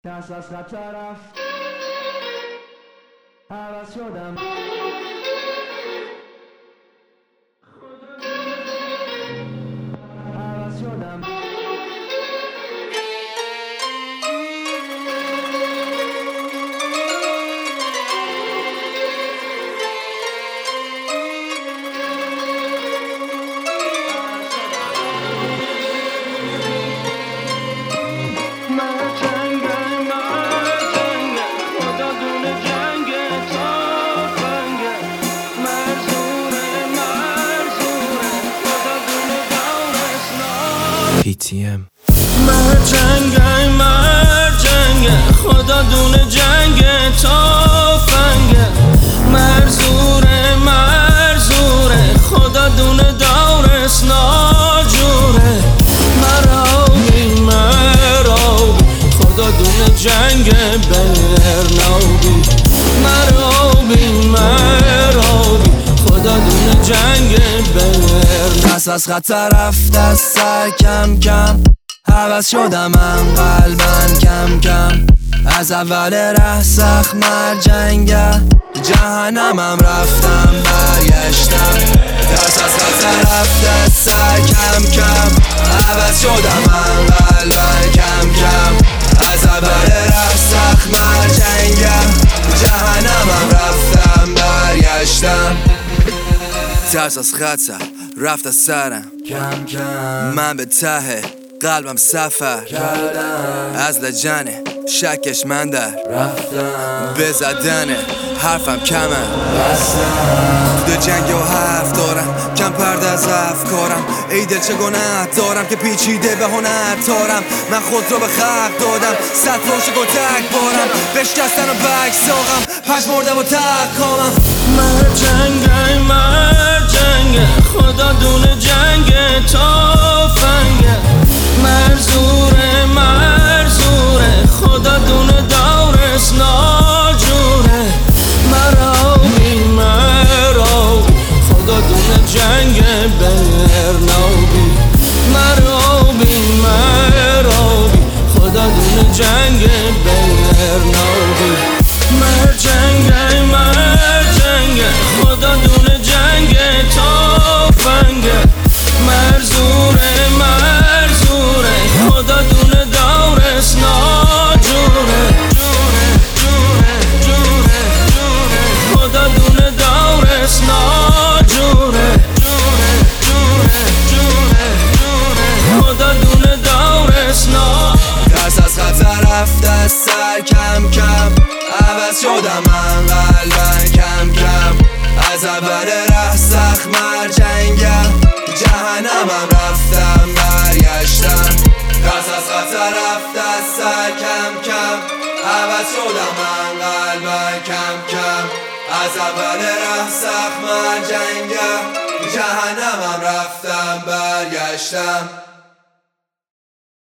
دست از خطر رفت، عوض شدم. عوض شدم. PTM مرجنگ خدا دونه جنگ تافنگ مرزوره خدا دونه دورس ناجوره مرابی خدا دونه جنگ برنابی مرابی خدا دونه جنگ برنابی دست از خطر رفت از سر کم کم عوض شدم من قلبن کم کم از اول ره سخت مرجنگه جهنمم رفتم برگشتم دست از خطر رفت از سر کم کم عوض شدم من قلبن کم کم از اول ره سخت مرجنگه جهنمم رفتم برگشتم ترس از خطر رفت از سرم کم کم من به ته قلبم سفر کردم از لجنه شکش من در رفتم به زدن حرفم کمه بستم تو جنگ و حرف دارم کم پرده از افکارم ای دل چه گناه دارم که پیچیده به هنر تارم من خود رو به خلق دادم صد پاشک و تک بارم بشکستن و بک ساقم پش مردم و تک کامم مرجنگ خدا دونه جنگ تافنگ مرزوره خدا دونه دورس ناجوره مرابی خدا دونه جنگ برنابی مرابی خدا دونه جنگ برنابی مرجنگ خدا دونه جنگ تافنگ مرزوره خدا دونه دورس ناجوره خدا دونه دورس ناجوره خدا دونه دورس ناجوره دست از خطر رفت از سر کم کم عوض شدم من قلبن کم کم از اول ره سخت مرجنگه جهنمم رفتم برگشتم دست از خطر رفت از سر کم کم عوض شدم من قلبن کم کم از اول ره سخت مرجنگه جهنمم رفتم برگشتم